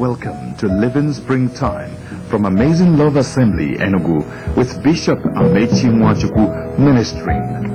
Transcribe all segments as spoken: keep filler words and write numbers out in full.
welcome to Living Springtime from Amazing Love Assembly, Enugu, with Bishop Amechi Mwachukwu ministering.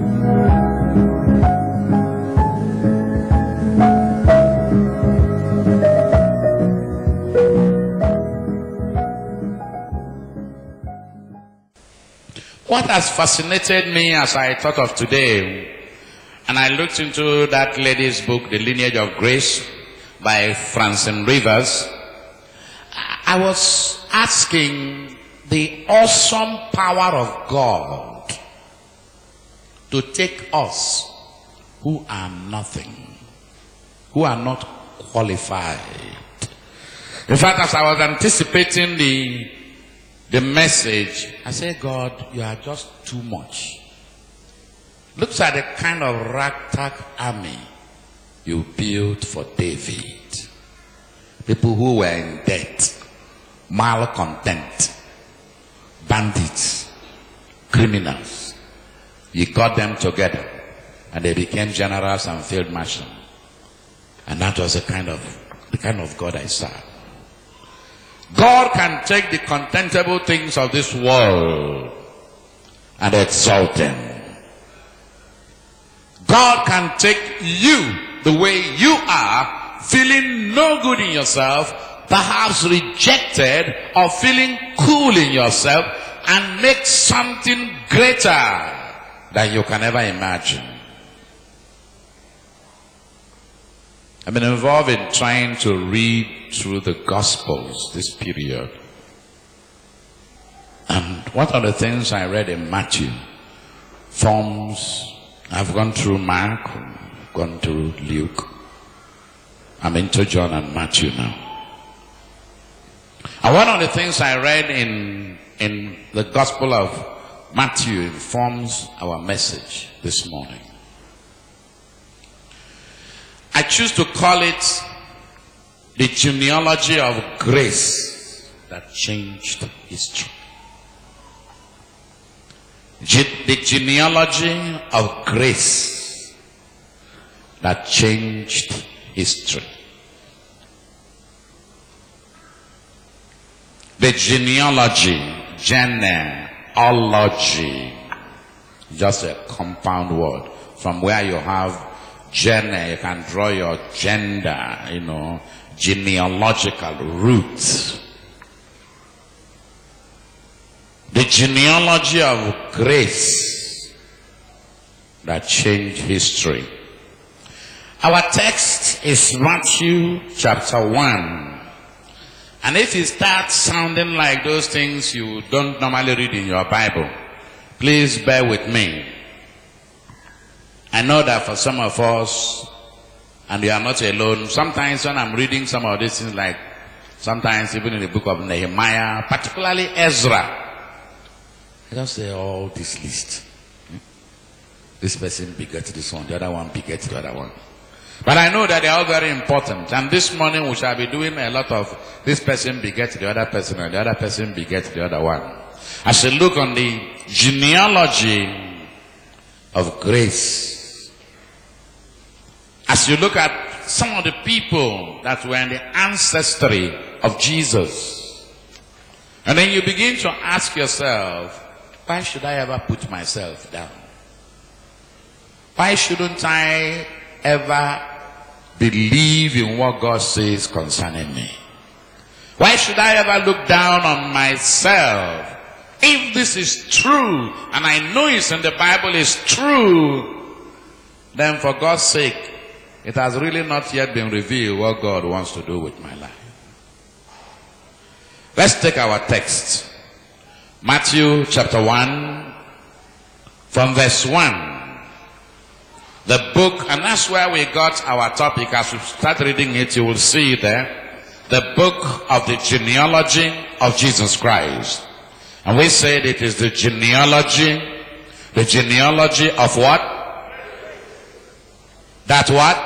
What has fascinated me as I thought of today, and I looked into that lady's book, The Lineage of Grace, by Francine Rivers, I was asking the awesome power of God to take us who are nothing, who are not qualified. In fact, as I was anticipating the The message, I said, God, you are just too much. Looks at the kind of ragtag army you built for David. People who were in debt, malcontent, bandits, criminals. You got them together and they became generals and field marshals. And that was the kind of, the kind of God I serve. God can take the contemptible things of this world and exalt them. God can take you the way you are, feeling no good in yourself, perhaps rejected or feeling cool in yourself, and make something greater than you can ever imagine. I've been involved in trying to read through the Gospels this period. And one of the things I read in Matthew forms, I've gone through Mark, gone through Luke. I'm into John and Matthew now. And one of the things I read in, in the Gospel of Matthew informs our message this morning. I choose to call it the genealogy of grace that changed history. Ge- the genealogy of grace that changed history. The genealogy, genealogy, just a compound word from where you have gene, you can draw your gender, you know, genealogical roots. The genealogy of grace that changed history. Our text is Matthew chapter one. And if it starts sounding like those things you don't normally read in your Bible, please bear with me. I know that for some of us, and you are not alone, sometimes when I'm reading some of these things, like sometimes even in the book of Nehemiah, particularly Ezra, I just say, oh, this list. This person beget this one, the other one beget the other one. But I know that they are all very important. And this morning we shall be doing a lot of this person beget the other person, and the other person beget the other one. As you look on the genealogy of grace, as you look at some of the people that were in the ancestry of Jesus, and then you begin to ask yourself, why should I ever put myself down? Why shouldn't I ever believe in what God says concerning me? Why should I ever look down on myself? If this is true, and I know it's in the Bible is true, then for God's sake, it has really not yet been revealed what God wants to do with my life. Let's take our text. Matthew chapter one, from verse one. The book, and that's where we got our topic. As we start reading it, you will see there, the book of the genealogy of Jesus Christ. And we said it is the genealogy, the genealogy of what? That what?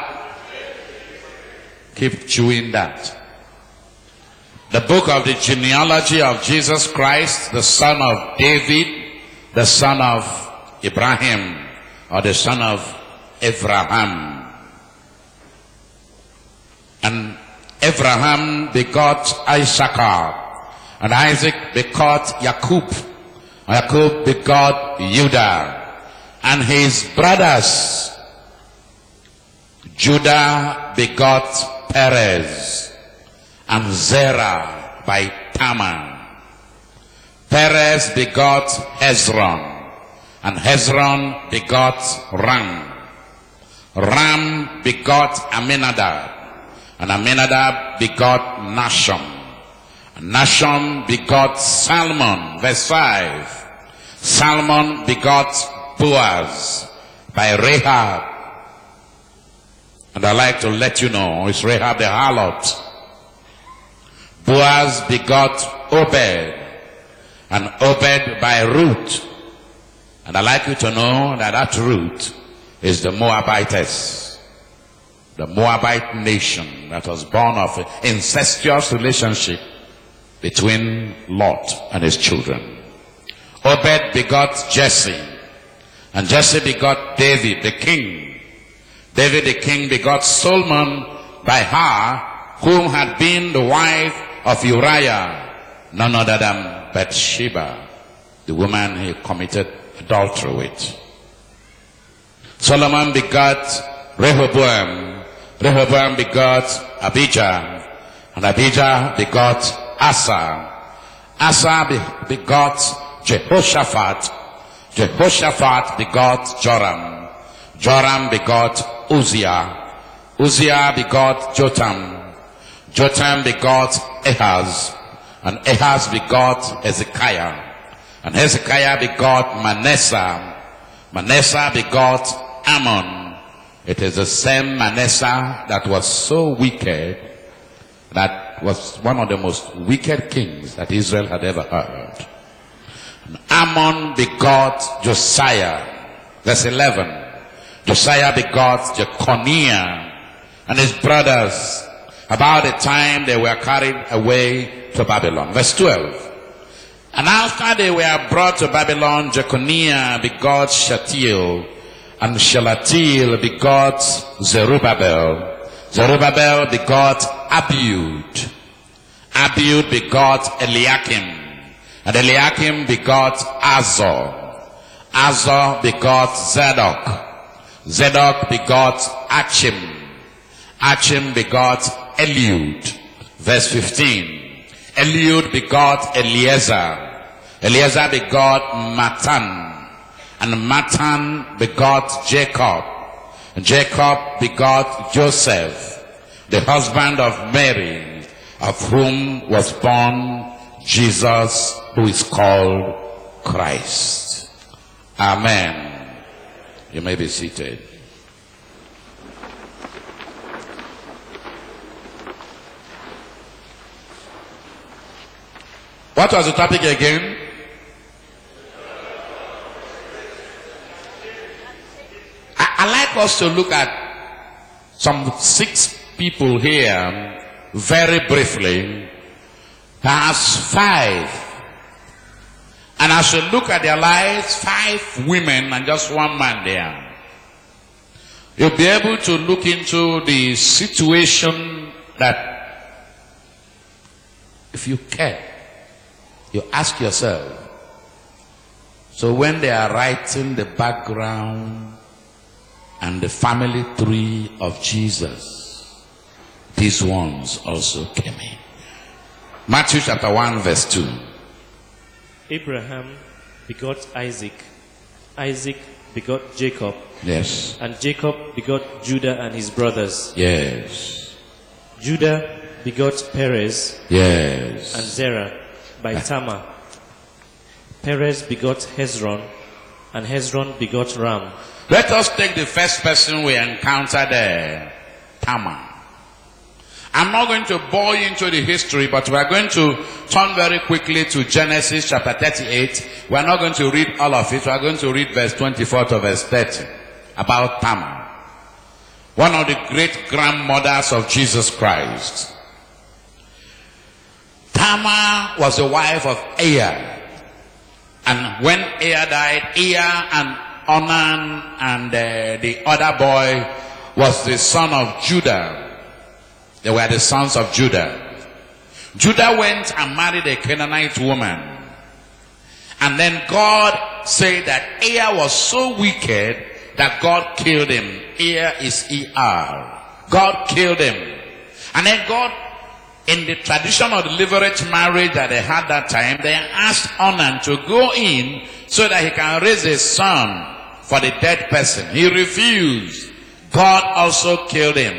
Keep chewing that. The book of the genealogy of Jesus Christ, the son of David, the son of Abraham, or the son of Abraham. And Abraham begot Isaac, and Isaac begot Jacob, and Jacob begot Judah, and his brothers. Judah begot Perez, and Zerah by Tamar. Perez begot Hezron, and Hezron begot Ram. Ram begot Aminadab, and Aminadab begot Nashon. And Nashon begot Salmon, verse five. Salmon begot Boaz by Rahab. And I like to let you know, it's Rahab the harlot. Boaz begot Obed, and Obed by Ruth. And I like you to know that that Ruth is the Moabitess, the Moabite nation that was born of an incestuous relationship between Lot and his children. Obed begot Jesse, and Jesse begot David the king. David the king begot Solomon by her, whom had been the wife of Uriah, none other than Bathsheba, the woman he committed adultery with. Solomon begot Rehoboam, Rehoboam begot Abijah, and Abijah begot Asa. Asa begot Jehoshaphat, Jehoshaphat begot Joram, Joram begot Uzziah, Uzziah begot Jotham, Jotham begot Ahaz, and Ahaz begot Hezekiah, and Hezekiah begot Manasseh, Manasseh begot Ammon. It is the same Manasseh that was so wicked, that was one of the most wicked kings that Israel had ever heard. And Ammon begot Josiah, verse eleven. Josiah begot Jeconiah and his brothers about the time they were carried away to Babylon. Verse twelve. And after they were brought to Babylon, Jeconiah begot Shealtiel, and Shealtiel begot Zerubbabel. Zerubbabel begot Abiud. Abiud begot Eliakim, and Eliakim begot Azor. Azor begot Zadok. Zadok begot Achim. Achim begot Eliud. Verse fifteen. Eliud begot Eliezer. Eliezer begot Matan. And Matan begot Jacob. And Jacob begot Joseph, the husband of Mary, of whom was born Jesus, who is called Christ. Amen. You may be seated. What was the topic again? I, I like us to look at some six people here very briefly. Perhaps five. And as you look at their lives, five women and just one man there, you'll be able to look into the situation that, if you care, you ask yourself, so when they are writing the background and the family tree of Jesus, these ones also came in. Matthew chapter one verse two. Abraham begot Isaac, Isaac begot Jacob, Yes. and Jacob begot Judah and his brothers. Yes. Judah begot Perez Yes. and Zerah by Tamar. Perez begot Hezron, and Hezron begot Ram. Let us take the first person we encountered there, Tamar. I'm not going to bore you into the history, but we are going to turn very quickly to Genesis chapter thirty-eight. We are not going to read all of it. We are going to read verse twenty-four to verse thirty about Tamar, one of the great grandmothers of Jesus Christ. Tamar was the wife of Ea. And when Ea died, Ea and Onan and uh, the other boy was the son of Judah. They were the sons of Judah. Judah went and married a Canaanite woman. And then God said that Er was so wicked that God killed him. Er is E R. God killed him. And then God, in the tradition of the levirate marriage that they had that time, they asked Onan to go in so that he can raise a son for the dead person. He refused. God also killed him.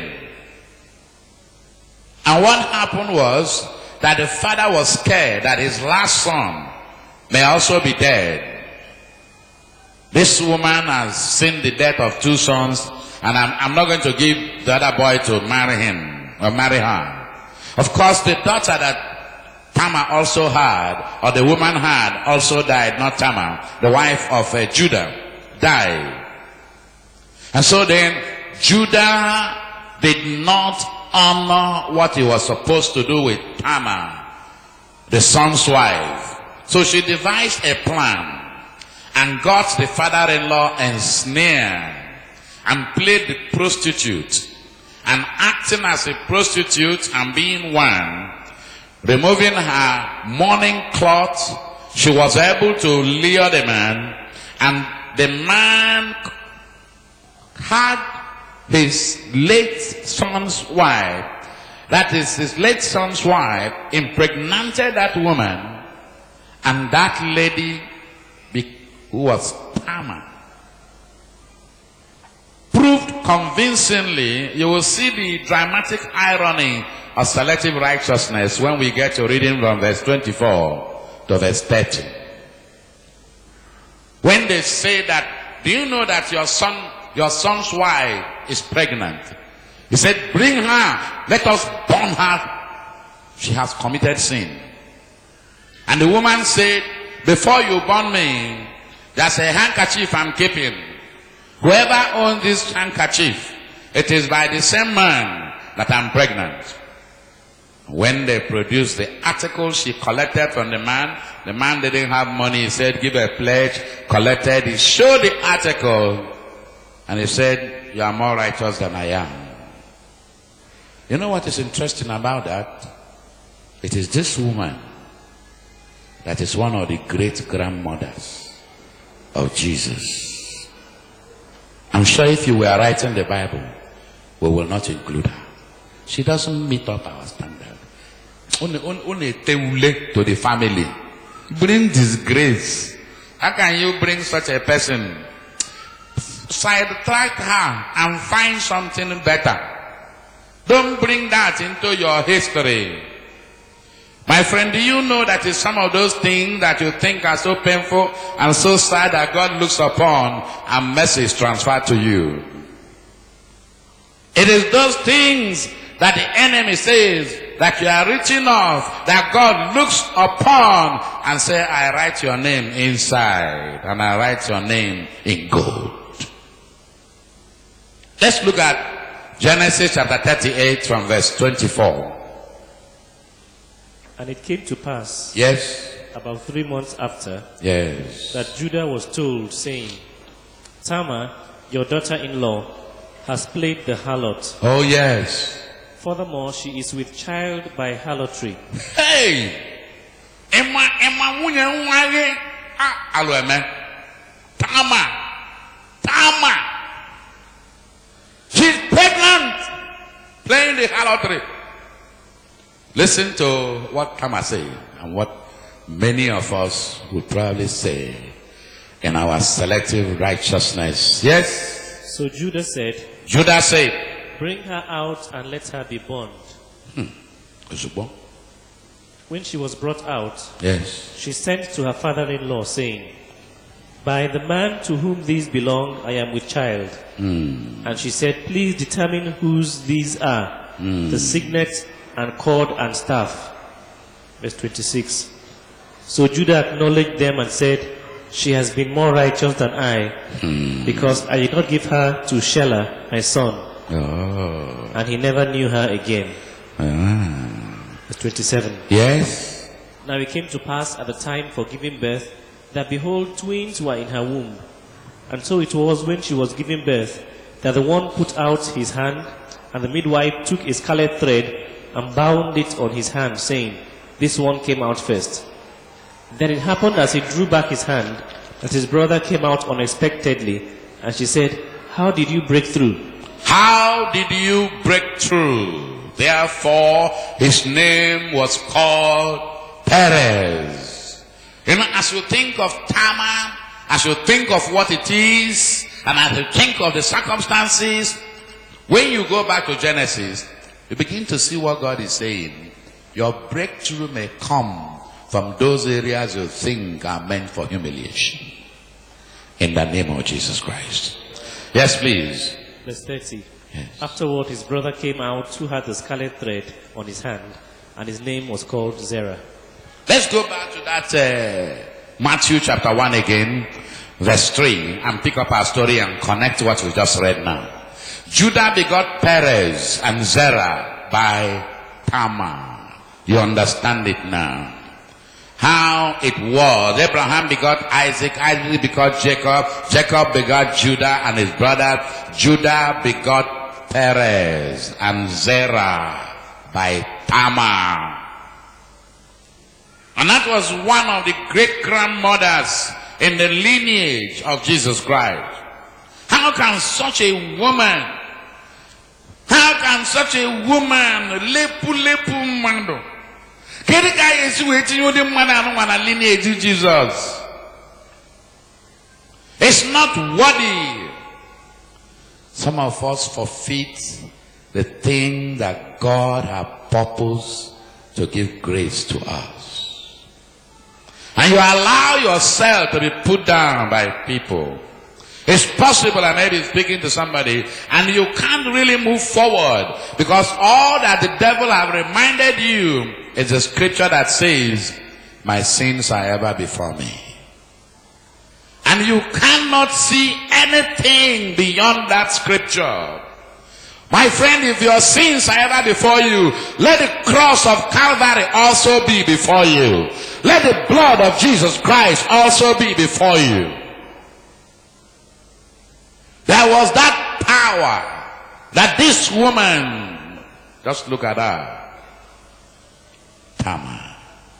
And what happened was that the father was scared that his last son may also be dead. This woman has seen the death of two sons, and I'm, I'm not going to give the other boy to marry him or marry her. Of course, the daughter that Tamar also had, or the woman had, also died, not Tamar, the wife of uh, Judah, died. And so then, Judah did not honor what he was supposed to do with Tamar, the son's wife. So she devised a plan and got the father-in-law ensnared and played the prostitute, and acting as a prostitute and being one, removing her mourning cloth, she was able to lure the man, and the man had his late son's wife, that is his late son's wife, impregnated that woman, and that lady who was Tamar proved convincingly. You will see the dramatic irony of selective righteousness when we get to reading from verse twenty-four to verse thirty. When they say that, do you know that your son, your son's wife is pregnant? He said, bring her, let us burn her. She has committed sin. And the woman said, before you burn me, there's a handkerchief I'm keeping. Whoever owns this handkerchief, it is by the same man that I'm pregnant. When they produced the article she collected from the man, the man didn't have money. He said, give a pledge, collected. He showed the article, and he said, you are more righteous than I am. You know what is interesting about that? It is this woman that is one of the great grandmothers of Jesus. I'm sure if you were writing the Bible, we will not include her. She doesn't meet up our standard. Only, only to the family. Bring disgrace. How can you bring such a person? Sidetrack her and find something better. Don't bring that into your history. My friend, do you know that is some of those things that you think are so painful and so sad that God looks upon and mercy is transferred to you? It is those things that the enemy says that you are reaching off, that God looks upon and say, I write your name inside and I write your name in gold. Let's look at Genesis chapter thirty-eight from verse twenty-four. And it came to pass, yes, about three months after, yes, that Judah was told, saying, Tamar, your daughter-in-law, has played the harlot. Oh yes. Furthermore, she is with child by harlotry. Hey! Emma, Emma, Munya, Mwage, ah, Aloeme, Tamar, Tamar. She's pregnant, playing the harlotry. Listen to what Tamar said and what many of us would probably say in our selective righteousness. Yes? So Judah said, Judah said, bring her out and let her be burned. Hmm. When she was brought out, yes, she sent to her father-in-law, saying, by the man to whom these belong, I am with child. Hmm. And she said, please determine whose these are, Hmm. the signet and cord and staff. Verse twenty-six. So Judah acknowledged them and said, she has been more righteous than I, Hmm. because I did not give her to Shelah, my son. Oh. And he never knew her again. Ah. Verse twenty-seven. Yes. Now it came to pass at the time for giving birth, that behold, twins were in her womb. And so it was when she was giving birth, that the one put out his hand And the midwife took a scarlet thread and bound it on his hand, saying, "This one came out first." Then it happened as he drew back his hand that his brother came out unexpectedly, and she said, "How did you break through?" How did you break through? Therefore, his name was called Perez. You know, as you think of Tamar, as you think of what it is, and as you think of the circumstances, when you go back to Genesis, you begin to see what God is saying. Your breakthrough may come from those areas you think are meant for humiliation. In the name of Jesus Christ. Yes, please. Verse thirty. Yes. Afterward, his brother came out, who had the scarlet thread on his hand, and his name was called Zerah. Let's go back to that uh, Matthew chapter one again, verse three, and pick up our story and connect what we just read now. Judah begot Perez and Zerah by Tamar. You understand it now. How it was. Abraham begot Isaac, Isaac begot Jacob, Jacob begot Judah and his brother. Judah begot Perez and Zerah by Tamar. And that was one of the great grandmothers in the lineage of Jesus Christ. How can such a woman, how can such a woman, lepu lepu mando, get guy is waiting with the man and lineage of Jesus? It's not worthy. Some of us forfeit the thing that God has purposed to give grace to us. And you allow yourself to be put down by people. It's possible I may be speaking to somebody and you can't really move forward because all that the devil have reminded you is the scripture that says, "My sins are ever before me." And you cannot see anything beyond that scripture. My friend, if your sins are ever before you, let the cross of Calvary also be before you. Let the blood of Jesus Christ also be before you. There was that power that this woman, just look at her, Tamar,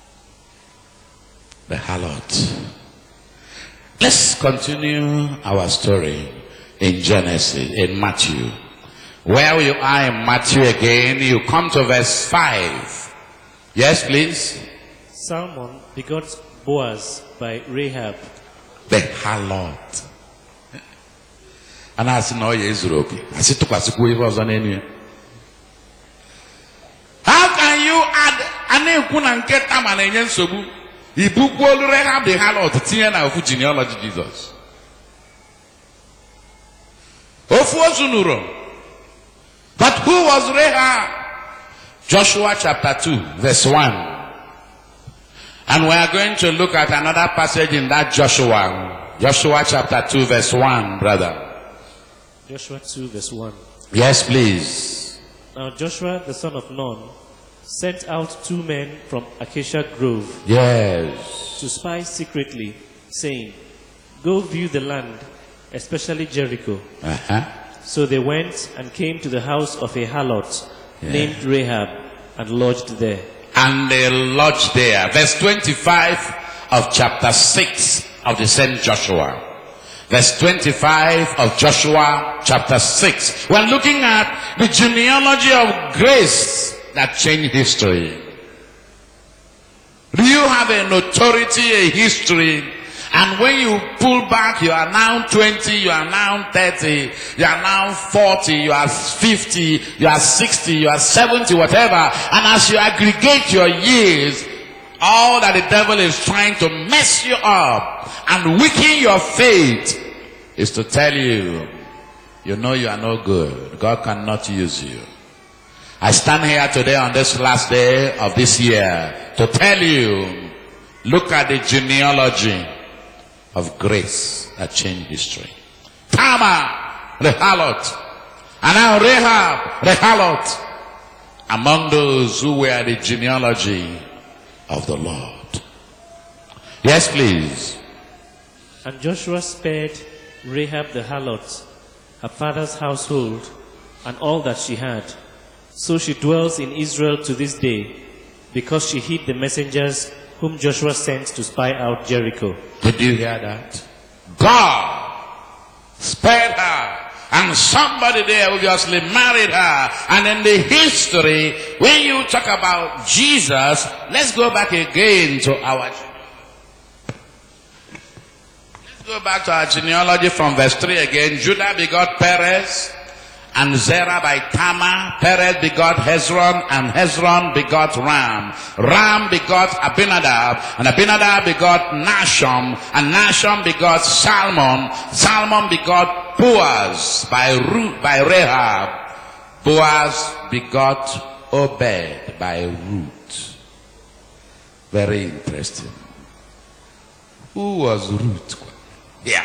the harlot. Let's continue our story in Genesis, in Matthew. Where you are in Matthew again, you come to verse five. Yes, please. Salmon begot Boaz by Rahab. The harlot. And I said, no, yes, okay. I said, how can you add a name and get a man in Sobu? He book will Rahab the harlot, Tiana of genealogy Jesus. Ofuosunuro. But who was Rahab? Joshua chapter two, verse one. And we are going to look at another passage in that Joshua. Joshua chapter two, verse one, brother. Joshua two, verse one. Yes, please. Now Joshua, the son of Nun, sent out two men from Acacia Grove. Yes. To spy secretly, saying, "Go view the land, especially Jericho." Uh-huh. So they went and came to the house of a harlot Yeah. named Rahab and lodged there. And they lodged there. Verse twenty-five of chapter six of the same Joshua. Verse twenty-five of Joshua chapter six. We're looking at the genealogy of grace that changed history. Do you have a notoriety, a history? And when you pull back, you are now twenty, you are now thirty, you are now forty, you are fifty, you are sixty, you are seventy, whatever. And as you aggregate your years, all that the devil is trying to mess you up and weaken your faith is to tell you, you know you are no good. God cannot use you. I stand here today on this last day of this year to tell you, look at the genealogy of grace that changed history. Tamar, the harlot, and now Rahab, the harlot, among those who were the genealogy of the Lord. Yes, please. And Joshua spared Rahab the harlot, her father's household, and all that she had. So she dwells in Israel to this day, because she hid the messengers whom Joshua sent to spy out Jericho. Did you hear that? God spared her. And somebody there obviously married her. And in the history, when you talk about Jesus, let's go back again to our... Let's go back to our genealogy from verse three again. Judah begot Perez and Zerah by Tamar. Perez begot Hezron, and Hezron begot Ram. Ram begot Abinadab, and Abinadab begot Nashon, and Nashon begot Salmon. Salmon begot Boaz by Ruth, by Rahab. Boaz begot Obed by Ruth. Very interesting. Who was Ruth? Yeah.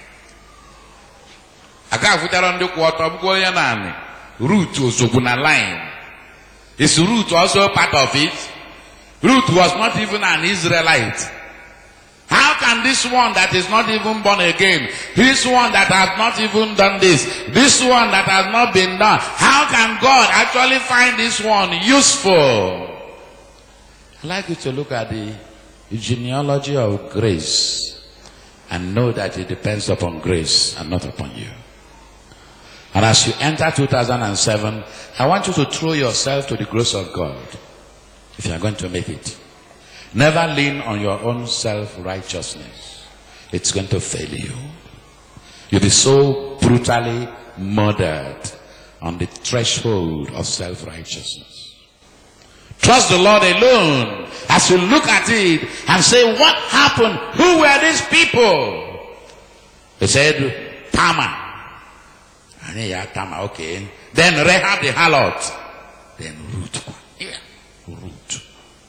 Ruth was a line. Is Ruth also part of it? Ruth was not even an Israelite. How can this one that is not even born again, this one that has not even done this, this one that has not been done, how can God actually find this one useful? I'd like you to look at the genealogy of grace and know that it depends upon grace and not upon you. And as you enter two thousand seven, I want you to throw yourself to the grace of God if you are going to make it. Never lean on your own self-righteousness. It's going to fail you. You'll be so brutally murdered on the threshold of self-righteousness. Trust the Lord alone as you look at it and say, what happened? Who were these people? He said, Tamar. And yeah, Tamar, okay. Then Rahab the harlot. Then Ruth. Yeah, Ruth.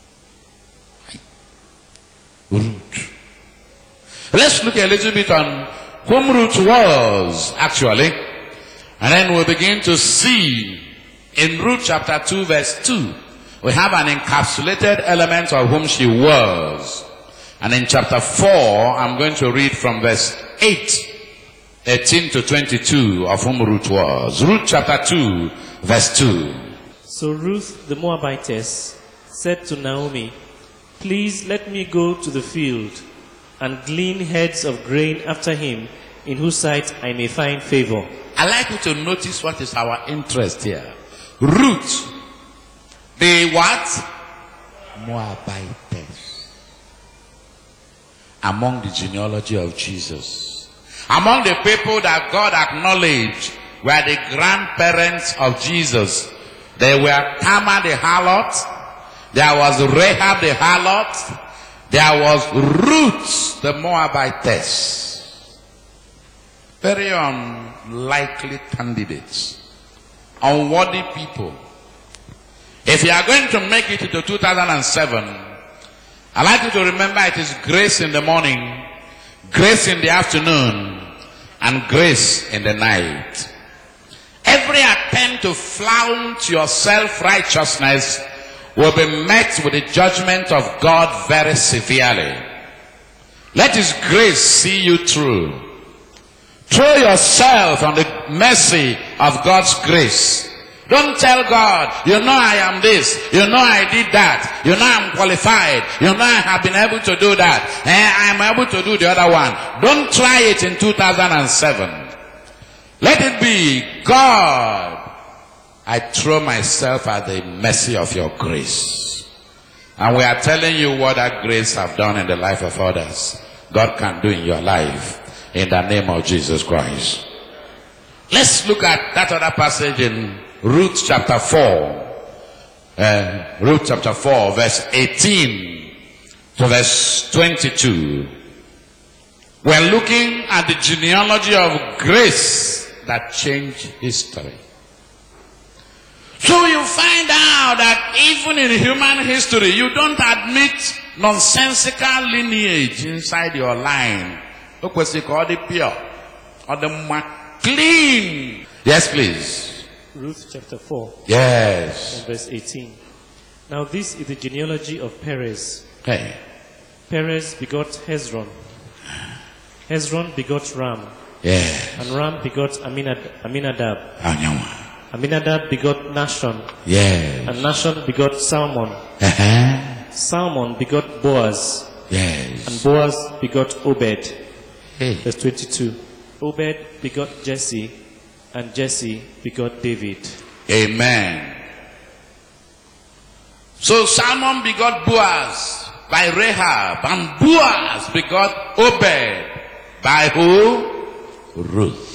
Ruth. Let's look a little bit on whom Ruth was, actually. And then we'll begin to see in Ruth chapter two, verse two, we have an encapsulated element of whom she was. And in chapter four, I'm going to read from verse eight, eighteen to twenty-two, of whom Ruth was. Ruth chapter two, verse two. So Ruth the Moabitess said to Naomi, please let me go to the field and glean heads of grain after him, in whose sight I may find favor. I'd like you to notice what is our interest here. Ruth, the what? Moabitess. Among the genealogy of Jesus. Among the people that God acknowledged were the grandparents of Jesus. They were Tamar the harlot. There was Rahab the harlot. There was Ruth the Moabitess. Very unlikely candidates. Unworthy people. If you are going to make it into two thousand seven, I'd like you to remember it is grace in the morning, grace in the afternoon, and grace in the night. Every attempt to flaunt your self-righteousness will be met with the judgment of God very severely. Let His grace see you through. Throw yourself on the mercy of God's grace. Don't tell God, you know I am this, you know I did that, you know I'm qualified, you know I have been able to do that, and I'm able to do the other one. Don't try it in two thousand seven. Let it be, God, I throw myself at the mercy of your grace. And we are telling you what that grace have done in the life of others. God can do in your life. In the name of Jesus Christ. Let's look at that other passage in Ruth chapter four. Uh, Ruth chapter four, verse eighteen to verse twenty-two. We're looking at the genealogy of grace that changed history. So you find out that even in human history, you don't admit nonsensical lineage inside your line. Look what's it called, the pure, or the clean. Yes, please. Ruth chapter four. Yes. And verse eighteen. Now this is the genealogy of Perez. Hey. Perez begot Hezron. Hezron begot Ram. Yes. And Ram begot Aminad Aminadab. Aminadab begot Nashon, Yes. and Nashon begot Salmon. Uh-huh. Salmon begot Boaz, Yes. and Boaz begot Obed. Hey. Verse twenty-two. Obed begot Jesse, and Jesse begot David. Amen. So Salmon begot Boaz by Rahab, and Boaz begot Obed by who? Ruth.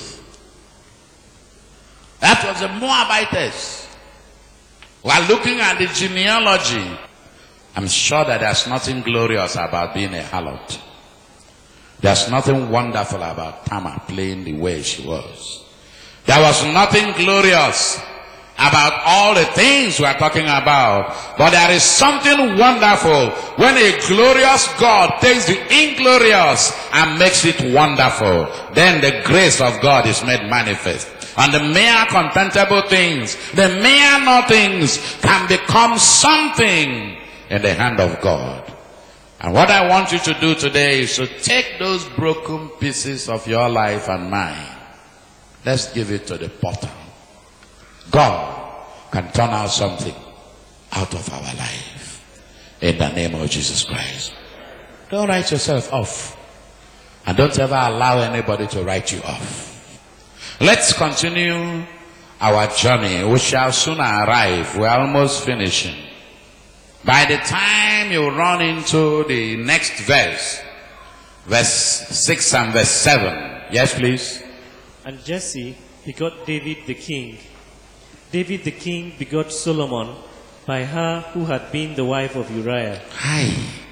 That was the Moabitess. We are looking at the genealogy. I'm sure that there's nothing glorious about being a harlot. There's nothing wonderful about Tamar playing the way she was. There was nothing glorious about all the things we are talking about. But there is something wonderful when a glorious God takes the inglorious and makes it wonderful. Then the grace of God is made manifest. And the mere contemptible things, the mere nothings can become something in the hand of God. And what I want you to do today is to take those broken pieces of your life and mine. Let's give it to the potter. God can turn out something out of our life. In the name of Jesus Christ. Don't write yourself off. And don't ever allow anybody to write you off. Let's continue our journey. We shall soon arrive. We're almost finishing. By the time you run into the next verse, verse six and verse seven. Yes, please. And Jesse begot David the king. David the king begot Solomon by her who had been the wife of Uriah. Hi.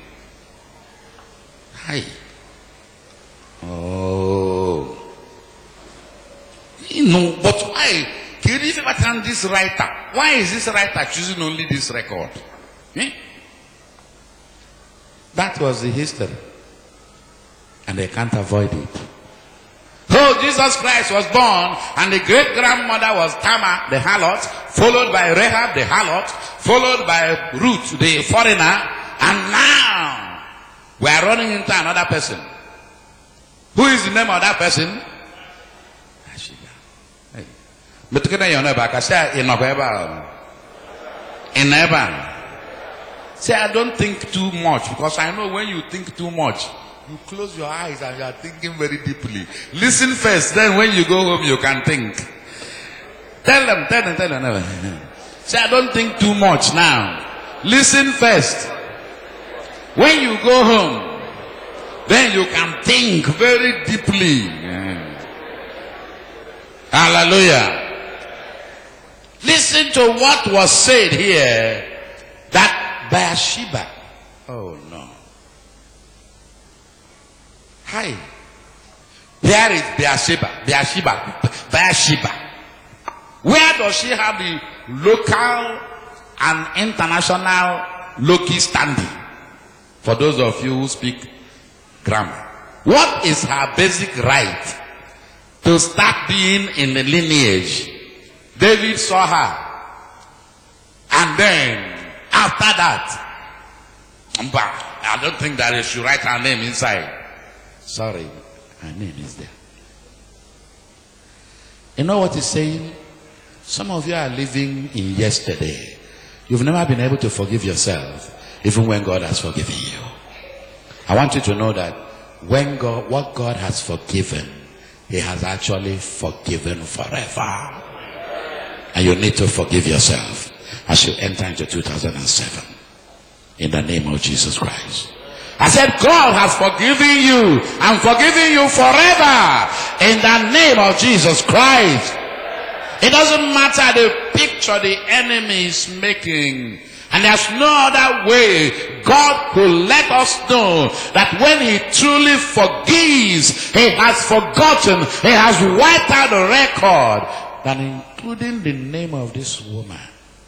Hi. Oh. You know, but why? Can you ever tell this writer? Why is this writer choosing only this record? Eh? That was the history. And they can't avoid it. So Jesus Christ was born, and the great-grandmother was Tamar, the harlot, followed by Rahab, the harlot, followed by Ruth, the foreigner, and now we are running into another person. Who is the name of that person? Say, I don't think too much, because I know when you think too much, you close your eyes and you are thinking very deeply. Listen first, then when you go home, you can think. Tell them, tell them, tell them. Tell them. Say, I don't think too much now. Listen first. When you go home, then you can think very deeply. Yeah. Hallelujah. Listen to what was said here, that Bathsheba. Oh no. Hi. Where is Bathsheba? Bathsheba. Bathsheba. Where does she have the local and international Loki standing? For those of you who speak grammar. What is her basic right to start being in the lineage? David saw her. And then, after that, I don't think that they should write her name inside. Sorry, her name is there. You know what he's saying? Some of you are living in yesterday. You've never been able to forgive yourself, even when God has forgiven you. I want you to know that when God, what God has forgiven, He has actually forgiven forever. And you need to forgive yourself as you enter into two thousand seven. In the name of Jesus Christ. I said God has forgiven you and forgiven you forever. In the name of Jesus Christ. It doesn't matter the picture the enemy is making. And there's no other way God will let us know that when He truly forgives, He has forgotten, He has wiped out the record, than including the name of this woman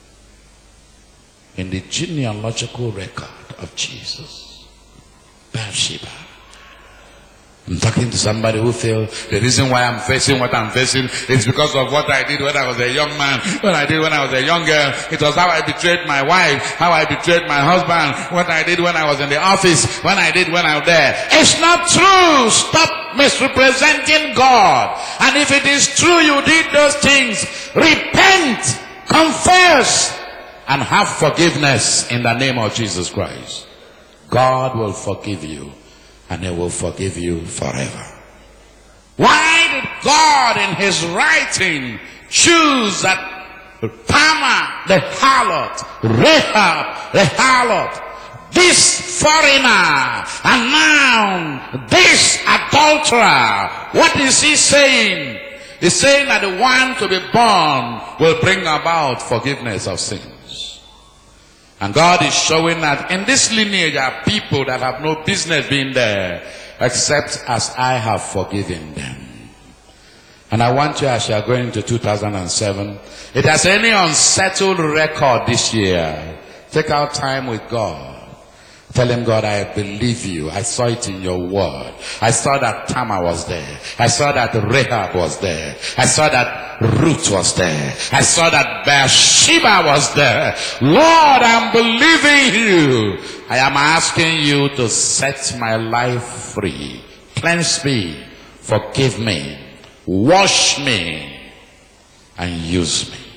in the genealogical record of Jesus. Bathsheba. I'm talking to somebody who feels the reason why I'm facing what I'm facing is because of what I did when I was a young man, what I did when I was a young girl. It was how I betrayed my wife, how I betrayed my husband, what I did when I was in the office, what I did when I was there. It's not true. Stop misrepresenting God. And if it is true you did those things, repent, confess, and have forgiveness in the name of Jesus Christ. God will forgive you, and He will forgive you forever. Why did God in His writing choose that Tamar, the harlot, Rahab, the harlot, this foreigner, and now this adulterer? What is He saying? He's saying that the one to be born will bring about forgiveness of sins. And God is showing that in this lineage are people that have no business being there, except as I have forgiven them. And I want you, as you are going into two thousand seven, if there's any unsettled record this year, take out time with God. Tell Him, God, I believe you. I saw it in your word. I saw that Tamar was there. I saw that Rahab was there. I saw that Ruth was there. I saw that Bathsheba was there. Lord, I'm believing you. I am asking you to set my life free. Cleanse me. Forgive me. Wash me. And use me.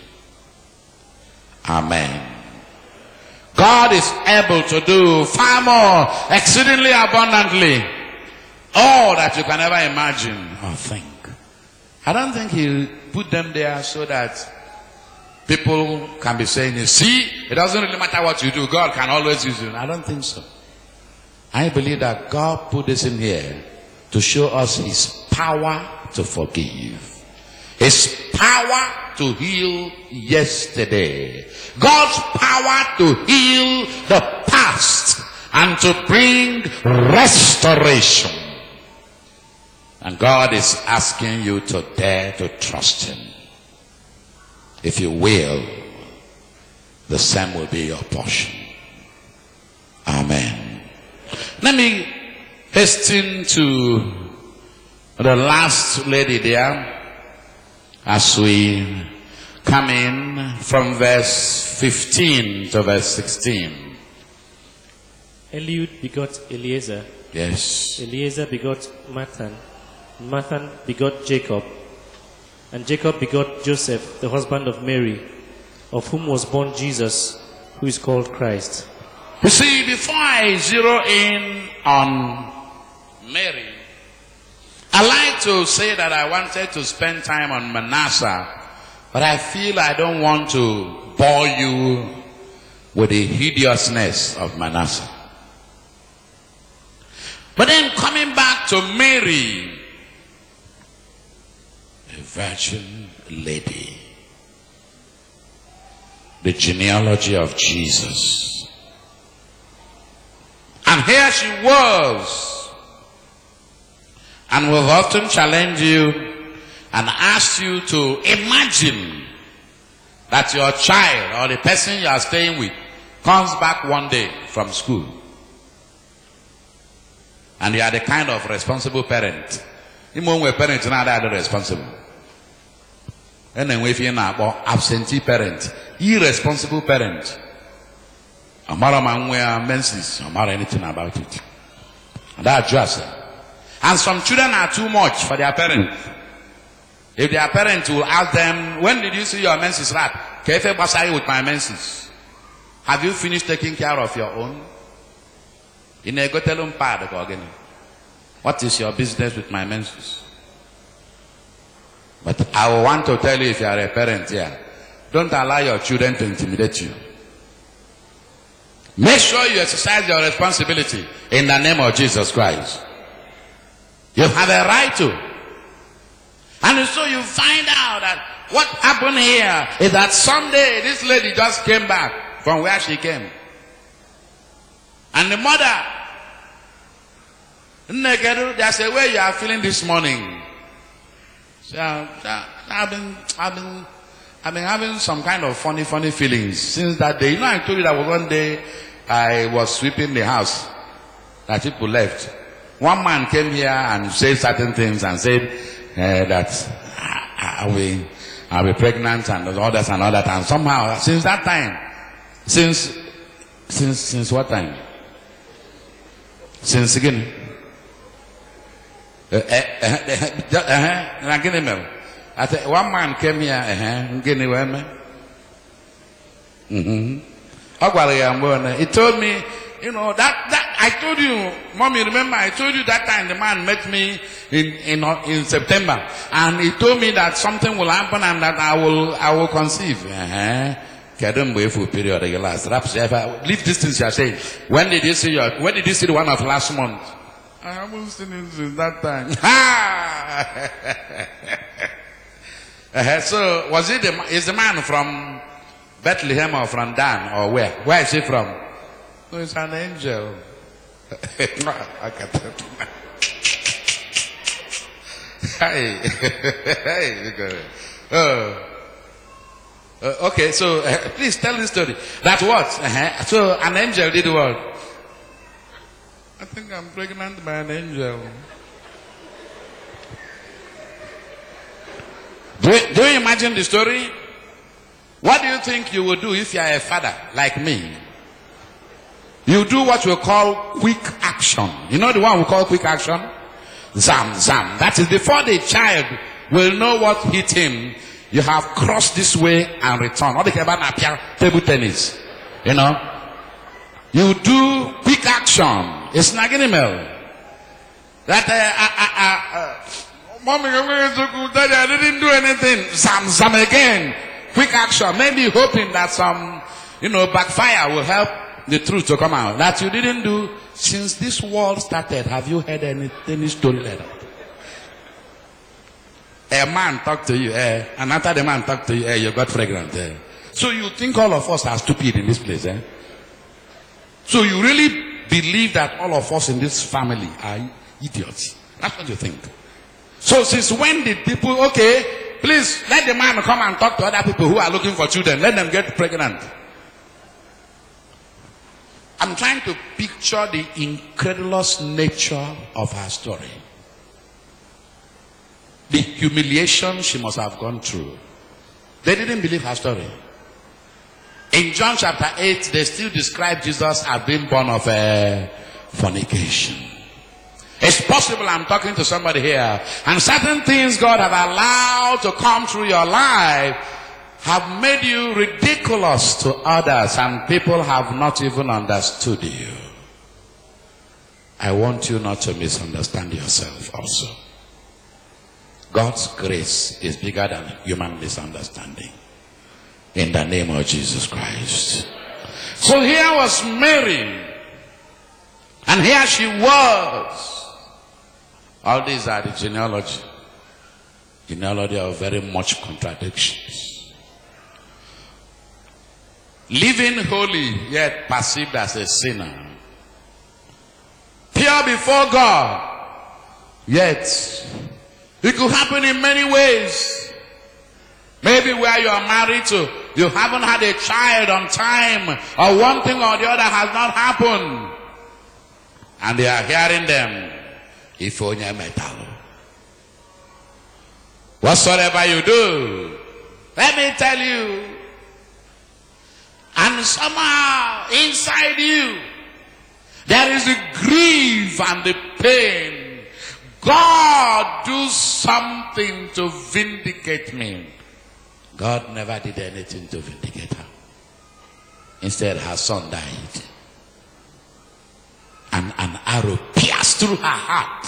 Amen. God is able to do far more, exceedingly abundantly, all that you can ever imagine or think. I don't think He put them there so that people can be saying, you see, it doesn't really matter what you do, God can always use you. I don't think so. I believe that God put this in here to show us His power to forgive. His power to heal yesterday. God's power to heal the past and to bring restoration. And God is asking you to dare to trust Him. If you will, the same will be your portion. Amen. Let me hasten to the last lady there as we come in from verse fifteen to verse sixteen. Eliud begot Eliezer. Yes. Eliezer begot Mathan. Mathan begot Jacob. And Jacob begot Joseph, the husband of Mary, of whom was born Jesus, who is called Christ. You see, before I zero in on Mary, I like to say that I wanted to spend time on Manasseh, but I feel I don't want to bore you with the hideousness of Manasseh. But then coming back to Mary, a virgin lady, the genealogy of Jesus. And here she was. And we've often challenged you and asked you to imagine that your child or the person you are staying with comes back one day from school. And you are the kind of responsible parent. Even when parents are not responsible. And then if you're not absentee parent, irresponsible parent. I'm not a menses, I'm not anything about it. And that's just it. And some children are too much for their parents. If their parents will ask them, when did you see your menses rat? Kefe basai with my menses. Have you finished taking care of your own? What is your business with my menses? But I want to tell you, if you are a parent here, don't allow your children to intimidate you. Make sure you exercise your responsibility in the name of Jesus Christ. You have a right to. And so you find out that what happened here is that someday this lady just came back from where she came. And the mother, there's a way you are feeling this morning. So, I've been, I've been, I've been having some kind of funny, funny feelings since that day. You know, I told you that one day I was sweeping the house, that people left. One man came here and said certain things and said uh, that I, I will, I'll be pregnant and all that and all that. And somehow, since that time, since, since, since what time? Since again. Uh, uh, uh, uh, I said, one man came here, uh, mm-hmm. He told me, you know, that, that I told you, Mommy, remember, I told you that time the man met me in, in, in September, and he told me that something will happen and that I will, I will conceive. Uh-huh. Period, leave this thing you are saying. When did you see your, when did you see the one of last month? I haven't seen it since that time. uh-huh. So, was it the, is the man from Bethlehem or from Dan or where? Where is he from? No, it's an angel. I can't tell you. Hey, hey, uh, uh, okay, so uh, please tell the story. That what? Uh-huh. So an angel did what? I think I'm pregnant by an angel. Do you, do you imagine the story? What do you think you would do if you are a father like me? You do what we call quick action. You know the one we call quick action? Zam, zam. That is before the child will know what hit him, you have crossed this way and returned. What they care about table tennis. You know? You do quick action. It's not an email. That uh, uh, uh, uh, Mommy, Daddy, I didn't do anything. Zam, zam again. Quick action. Maybe hoping that some, you know, backfire will help the truth to come out. That you didn't do since this world started. Have you heard any, any story like that? A man talked to you, eh, and after the man talked to you, eh, you got pregnant. Eh. So you think all of us are stupid in this place, eh? So you really believe that all of us in this family are idiots. That's what you think. So since when did people, okay, please let the man come and talk to other people who are looking for children. Let them get pregnant. I'm trying to picture the incredulous nature of her story. The humiliation she must have gone through. They didn't believe her story. In John chapter eight, they still describe Jesus as being born of a fornication. It's possible I'm talking to somebody here, and certain things God have allowed to come through your life have made you ridiculous to others, and people have not even understood you. I want you not to misunderstand yourself also. God's grace is bigger than human misunderstanding. In the name of Jesus Christ. So here was Mary, and here she was. All these are the genealogy. Genealogy of very much contradictions. Living holy, yet perceived as a sinner. Pure before God, yet it could happen in many ways. Maybe where you are married to, you haven't had a child on time, or one thing or the other has not happened. And they are hearing them. If only metal. Whatsoever you do, let me tell you. And somehow inside you, there is the grief and the pain. God, do something to vindicate me. God never did anything to vindicate her. Instead, her son died. And an arrow pierced through her heart.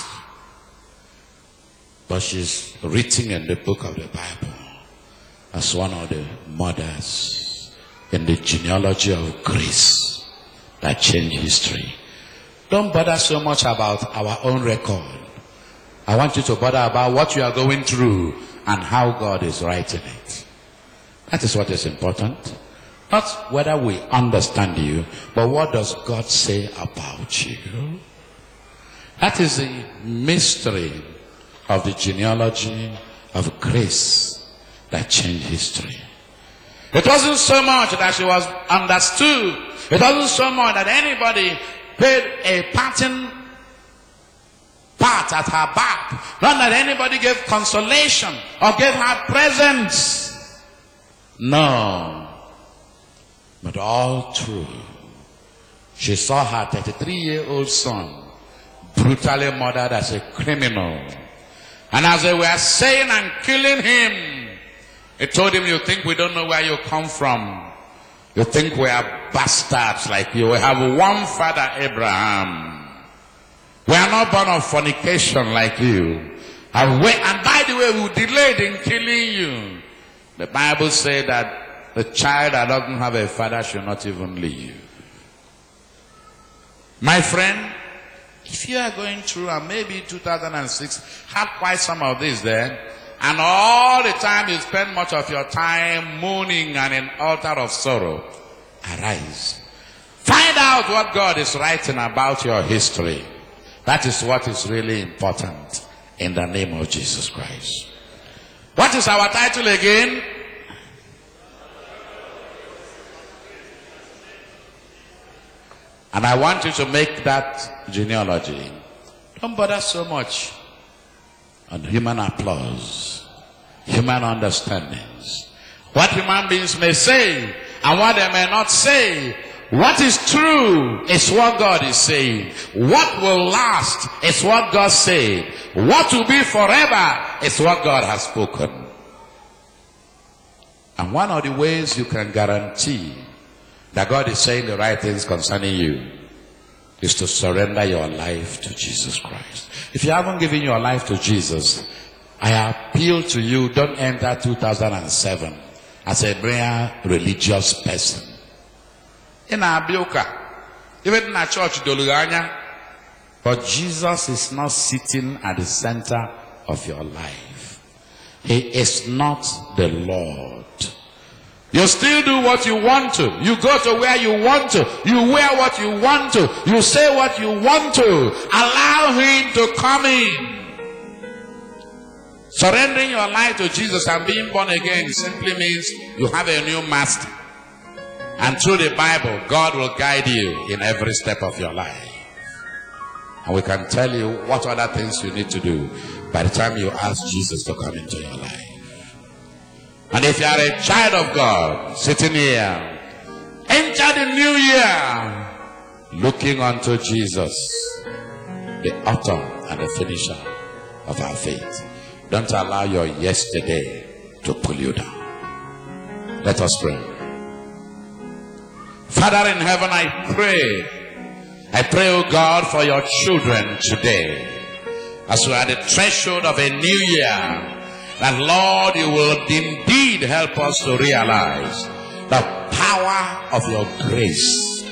But she's written in the book of the Bible as one of the mothers in the genealogy of grace that changed history. Don't bother so much about our own record. I want you to bother about what you are going through and how God is writing it. That is what is important. Not whether we understand you, but what does God say about you? That is the mystery of the genealogy of grace that changed history. It wasn't so much that she was understood. It wasn't so much that anybody paid a pattern part at her back. Not that anybody gave consolation or gave her presents. No. But all through, she saw her thirty-three-year-old son brutally murdered as a criminal. And as they were saying and killing him, he told him, you think we don't know where you come from? You think we are bastards like you? We have one father, Abraham. We are not born of fornication like you. And, we, and by the way, we delayed in killing you. The Bible says that the child that doesn't have a father should not even live. My friend, if you are going through, and maybe two thousand six had quite some of this there, and all the time you spend much of your time mourning and an altar of sorrow, arise. Find out what God is writing about your history. That is what is really important in the name of Jesus Christ. What is our title again? And I want you to make that genealogy. Don't bother so much on human applause, human understandings. What human beings may say and what they may not say. What is true is what God is saying. What will last is what God said. What will be forever is what God has spoken. And one of the ways you can guarantee that God is saying the right things concerning you is to surrender your life to Jesus Christ. If you haven't given your life to Jesus, I appeal to you, don't enter two thousand seven as a mere religious person. In Abioka, even in a church, but Jesus is not sitting at the center of your life. He is not the Lord. You still do what you want to. You go to where you want to. You wear what you want to. You say what you want to. Allow him to come in. Surrendering your life to Jesus and being born again simply means you have a new master. And through the Bible, God will guide you in every step of your life. And we can tell you what other things you need to do by the time you ask Jesus to come into your life. And if you are a child of God sitting here, enter the new year looking unto Jesus, the author and the finisher of our faith. Don't allow your yesterday to pull you down. Let us pray. Father in heaven, I pray. I pray, oh God, for your children today. As we are at the threshold of a new year, that Lord, you will indeed help us to realize the power of your grace.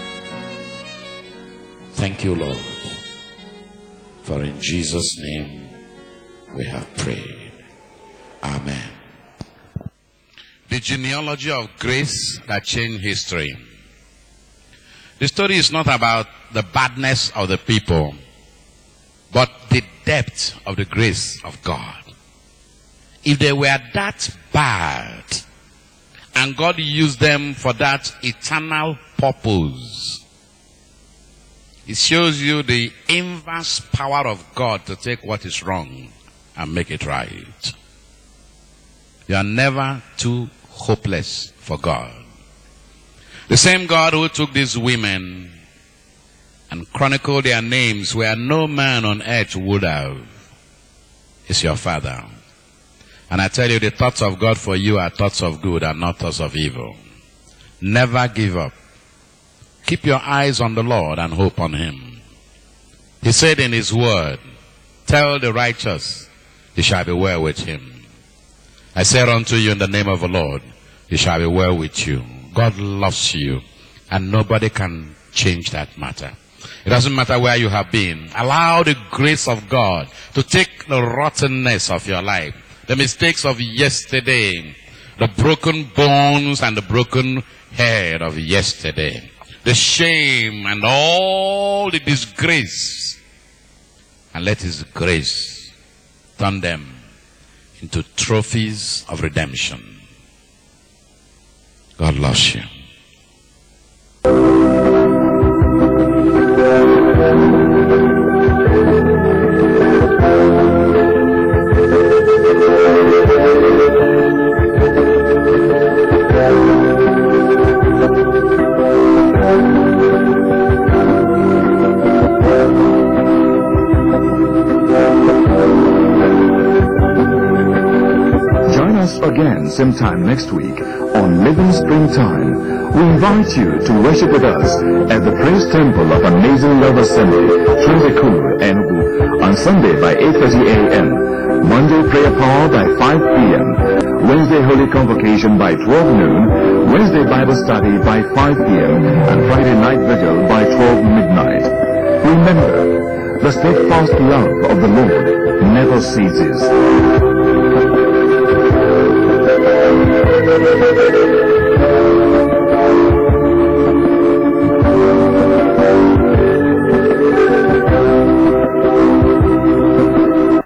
Thank you, Lord. For in Jesus' name we have prayed. Amen. The genealogy of grace that changed history. The story is not about the badness of the people, but the depth of the grace of God. If they were that bad, and God used them for that eternal purpose, it shows you the inverse power of God to take what is wrong and make it right. You are never too hopeless for God. The same God who took these women and chronicled their names where no man on earth would have is your Father. And I tell you, the thoughts of God for you are thoughts of good and not thoughts of evil. Never give up. Keep your eyes on the Lord and hope on him. He said in his word, tell the righteous, it shall be well with him. I said unto you in the name of the Lord, it shall be well with you. God loves you, and nobody can change that matter. It doesn't matter where you have been. Allow the grace of God to take the rottenness of your life, the mistakes of yesterday, the broken bones and the broken head of yesterday, the shame and all the disgrace, and let his grace turn them into trophies of redemption. God loves you. again same time next week on Living Spring Time. We invite you to worship with us at the Praise Temple of Amazing Love Assembly, Transecool, Enugu, on Sunday by eight thirty a m, Monday prayer power by five p m, Wednesday Holy Convocation by twelve noon, Wednesday Bible study by five p m, and Friday night vigil by twelve midnight. Remember, the steadfast love of the Lord never ceases.